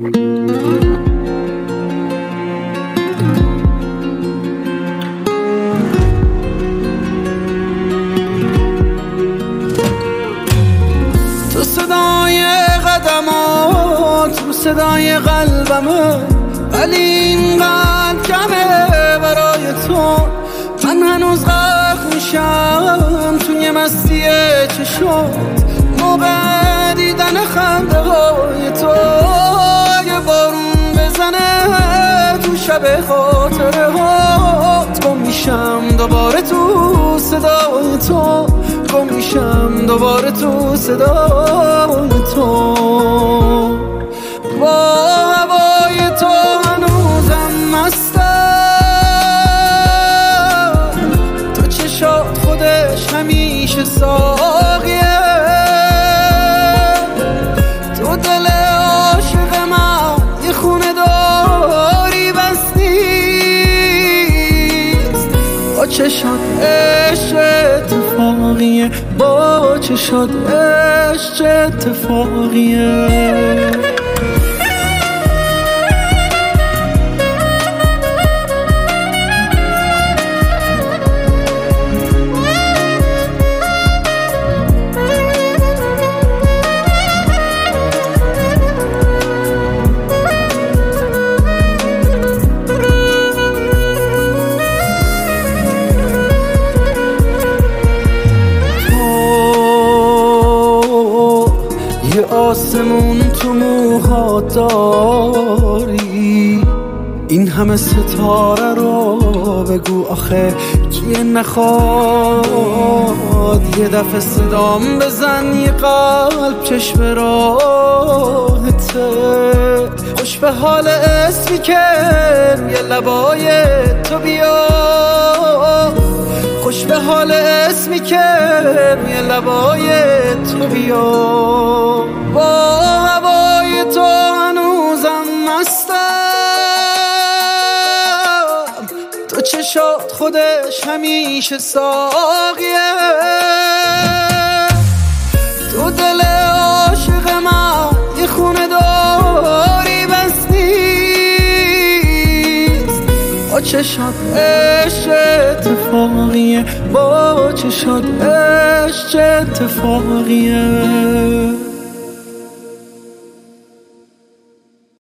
تو صدای قدمات، تو صدای قلبمه، ولی اینقدر کمه برای تو. من هنوز غرق میشم توی مستی چشات موقع دیدن خنده های تو. اگه بارون بزنه تو شب خاطره هات، گم میشم دوباره تو صدای تو، گم میشم دوباره تو صدای تو. با هوای تو هنوزم مستم، تو چشات خودش همیشه ساقیه، تو دل عاشق من یه خونه داری بس نیست. با چشات عشق اتفاقیه، با چشات عشق اتفاقیه. یه آسمون تو موهات داری، این همه ستاره رو بگو آخه کیه نخواد. یه دفعه صدام بزن، یه قلب چشم راهته، خوش به حال اسمی که روی لبای تو بیاد، خوش به حال اسمی که روی لبای تو بیاد. با هوای تو هنوزم مستم، تو چشات خودش همیشه ساقیه، تو دل عاشق من یه خونه داری بس نیست. با چشات عشق اتفاقیه، با چشات عشق اتفاقیه.